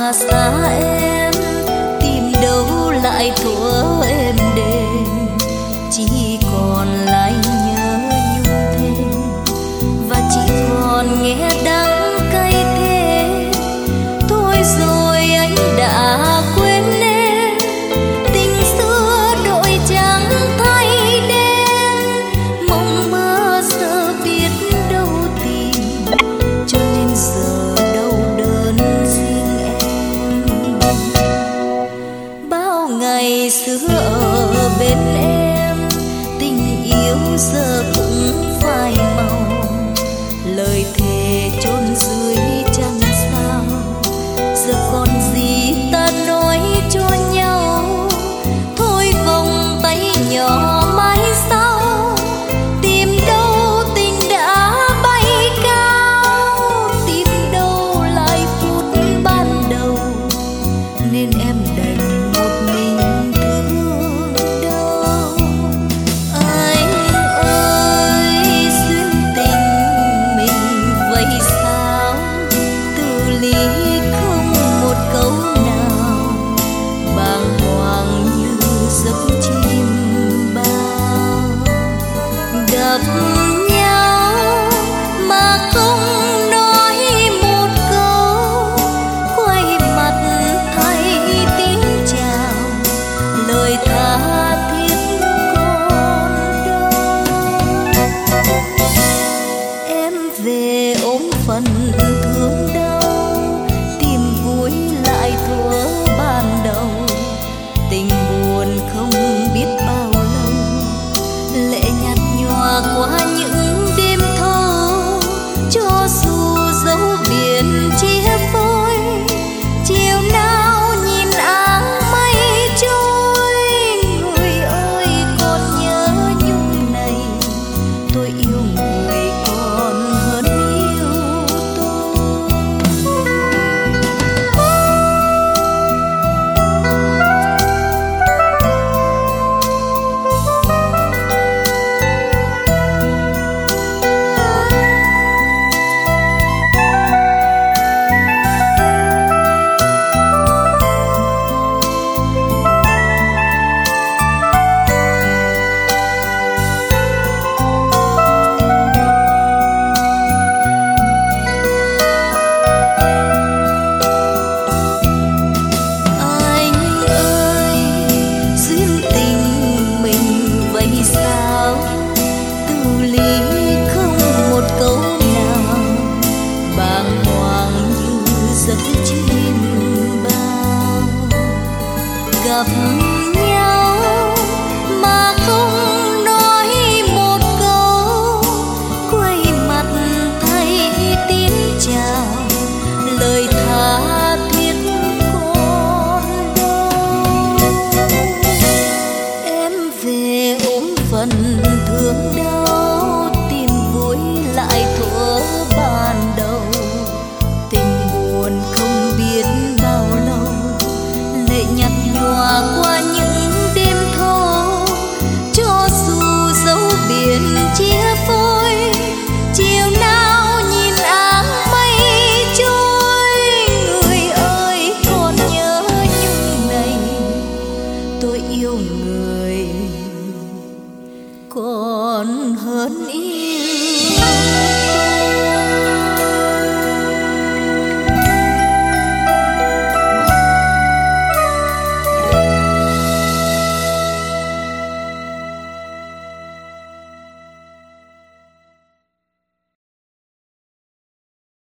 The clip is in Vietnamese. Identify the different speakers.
Speaker 1: xa em, tìm đâu lại thuở êm đềm, chỉ còn lại nhớ nhung thêm và chỉ còn nghe đắng cay thêm. Thôi rồi anh đã quên em, tình xưa đổi trắng thay đen, mộng mơ giờ biết đâu tìm, cho nên giờ đau đớn riêng em. Bao ngày xưa ở bên em, tình yêu giờ cũng phai màu, lời thề chôn dưới trăng sao, giờ còn gì ta nói cho nhau. Thôi vòng tay nhỏ mãi sau, tìm đâu tình đã bay cao, tìm đâu lại phút ban đầu, nên em đành một mình thương đau. Anh ơi, duyên tình mình vậy sao, từ ly không một câu nào, bàng hoàng như giấc chim bao. Gặp nhau mà không nói một câu, quay mặt thay tiếng chào, lời tha thiết còn đâu. Em về ôm phần thương đau, tìm vui lại thuở ban đầu, tình buồn không biết bao lâu, lệ nhạt nhòa qua những đêm thâu. Cho dù dấu biển chia phôi, chiều nào nhìn áng mây trôi, người ơi còn nhớ nhung này, tôi yêu người còn hơn yêu tôi. Anh ơi, duyên tình mình vậy sao, từ ly không một câu nào, bàng hoàng như giấc chim bao. Gặp nhau mà không nói một câu, quay mặt thay tiếng chào, lời tha thiết còn đâu. Em về ôm phần thương đau, tìm vui lại thuở ban đầu, tình buồn không biết bao lâu, lệ nhạt nhòa qua những đêm thâu. Cho dù dấu biển chia phôi, chiều nào nhìn áng mây trôi, người ơi còn nhớ nhung này, tôi yêu người